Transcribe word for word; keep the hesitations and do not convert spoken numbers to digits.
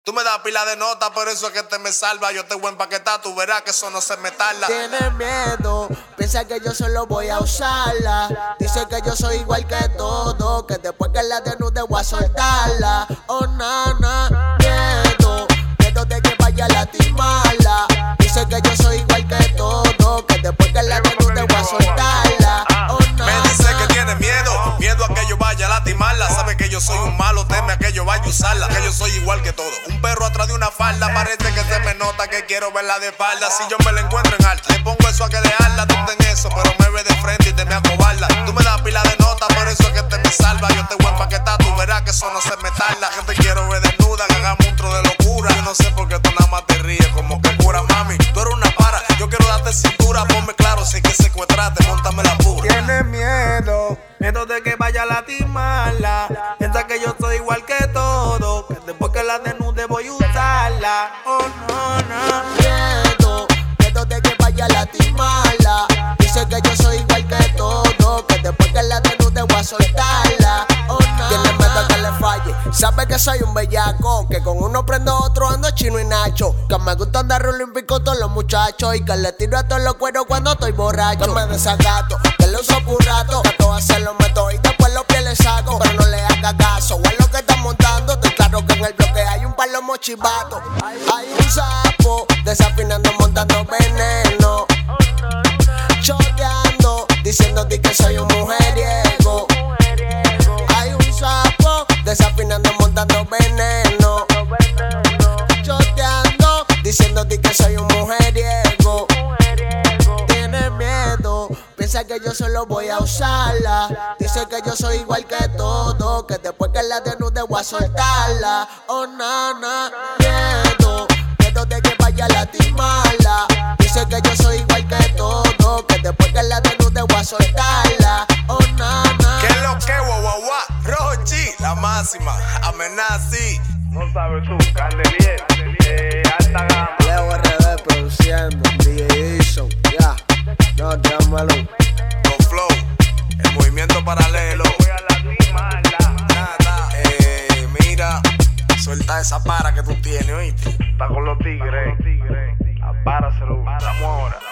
Tú me das pila de nota, por eso es que te me salva. Yo te voy a empaquetar, tú verás que eso no se me tarda. Tiene miedo, piensa que yo solo voy a usarla. Dice que yo soy igual que todo, que después que la desnude voy a soltarla. Oh, nana, miedo, miedo de que vaya a lastimarla. Dice que yo soy igual que todo, que después que la desnude voy a soltarla. Oh, nana. Me dice que tiene miedo, miedo a que yo vaya a lastimarla. Sabe que yo soy un malo, teme a que yo vaya a usarla. Que yo soy igual que todo, un perro atrás de una falda. Parece que se me nota que quiero verla de espalda. Si yo me la encuentro en alta, le pongo eso a que dejarla. Tú ten eso, pero me ve de frente y te me acobarla. Tú me das pila de nota, por eso es que te me salva. Yo te voy a empaquetar, tú verás que eso no se me tarda. Que te quiero ver desnuda, que hagamos un tro de locura. Yo no sé por qué tú nada más te ríes, como que cura, mami. Tú eres una para, yo quiero darte cintura. Ponme claro, si hay que secuestrarte, móntame la pura. Tiene miedo, miedo de que vaya a lastimarla. Piensa que yo soy igual que todo, que después que la desnude voy a usarla. Oh, no, no. Miedo, miedo de que vaya a lastimarla. Dice que yo soy igual que todo, que después que la desnude voy a soltarla. Oh, no. Tiene miedo a que le falle, sabe que soy un bellaco, que con uno prendo otro ando chino y nacho. Que me gusta andar rolling con todos los muchachos y que le tiro a todos los cueros cuando estoy borracho. Que me desacato, que lo uso por un rato, que todo hacer lo meto y después los pies le saco. Pero no le haga caso, es lo que está montando. Estoy claro que en el bloque hay un palomo chivato. Hay un sapo desafinando, montando veneno, choteando, diciendo di que soy un mujeriego. Hay un sapo desafinando, montando veneno, choteando, diciendo di que soy un mujeriego. Tiene miedo, piensa que yo solo voy a usarla. Dice que yo soy igual que todo, que después que la desnude voy a soltarla. Oh, nana, miedo, miedo de que vaya a lastimarla. Dice que yo soy igual que todo, que después que la desnude voy a soltarla. Oh, nana. ¿Qué es lo que, guau, guau, guau? Rochi, la máxima, amenazi. No sabes tú, Candelier, eh, alta gama. Leo R D produciendo, D J Edison, ya, no te amalo. Con flow, el movimiento paralelo. Voy a lastimarla. Nada, eh, mira, suelta esa para que tú tienes, ¿oíste? Está con los tigres. Apáraselo, vamos ahora.